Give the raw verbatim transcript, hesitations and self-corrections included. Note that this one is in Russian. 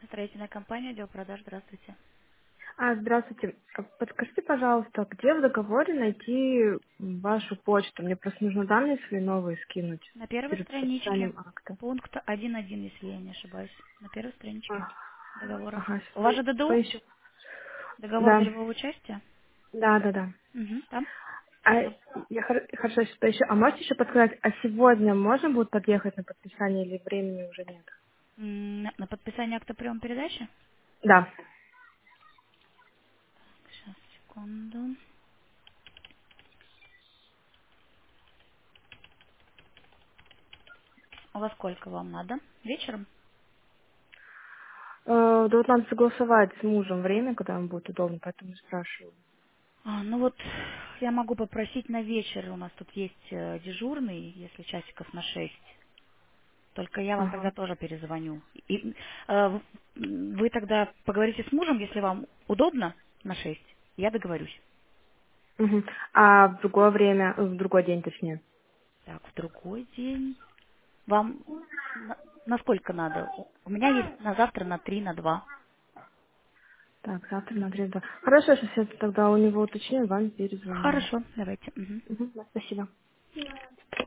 Строительная компания, отдел продаж, здравствуйте. А, здравствуйте. А Подскажите, пожалуйста, где в договоре найти вашу почту? Мне просто нужно данные свои новые скинуть На первой перед страничке, подписанием акта. пункт один точка один, если я не ошибаюсь. На первой страничке А, договора. Ага, сейчас У вас же ДДУ? поищу. Договор Да, долевого участия? да, да, да. Угу, там. А, я хор- хорошо, сейчас поищу. А можете еще подсказать, а сегодня можно будет подъехать на подписание или времени уже нет? М, На, на подписание акта приема передачи? Да. Сейчас, секунду. У вас сколько вам надо? Вечером? Э, да вот надо согласовать с мужем время, когда ему будет удобно, поэтому спрашиваю. А, ну вот, я могу попросить на вечер. У нас тут есть э, дежурный, если часиков на шесть. Только я вам Ага. тогда тоже перезвоню. И, э, вы тогда поговорите с мужем, если вам удобно, на шесть. Я договорюсь. Мгм. А в другое время, э, в другой день точнее. Так, в другой день. Вам на, на сколько надо? У у меня есть на завтра на три, на два. Так, завтра на три, да. Хорошо, сейчас я тогда у него уточню, и вам перезвоню. Хорошо, давайте. Мгм. Мгм, да, спасибо.